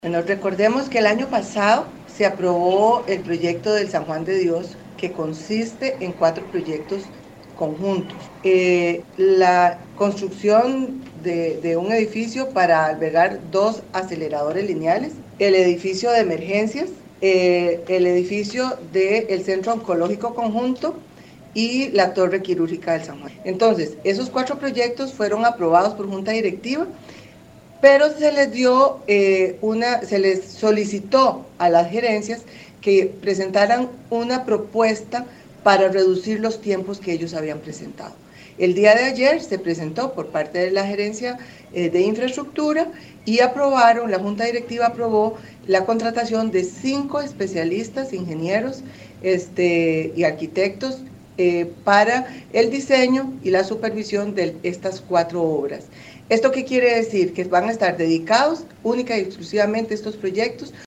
Bueno, recordemos que el año pasado se aprobó el proyecto del San Juan de Dios, que consiste en 4 proyectos conjuntos. La construcción de un edificio para albergar 2 aceleradores lineales, el edificio de emergencias, el edificio del Centro Oncológico Conjunto y la Torre Quirúrgica del San Juan. Entonces, esos 4 proyectos fueron aprobados por Junta Directiva, pero se les solicitó a las gerencias que presentaran una propuesta para reducir los tiempos que ellos habían presentado. El día de ayer se presentó por parte de la gerencia de infraestructura y la Junta Directiva aprobó la contratación de 5 especialistas, ingenieros y arquitectos para el diseño y la supervisión de estas 4 obras. ¿Esto qué quiere decir? Que van a estar dedicados única y exclusivamente a estos proyectos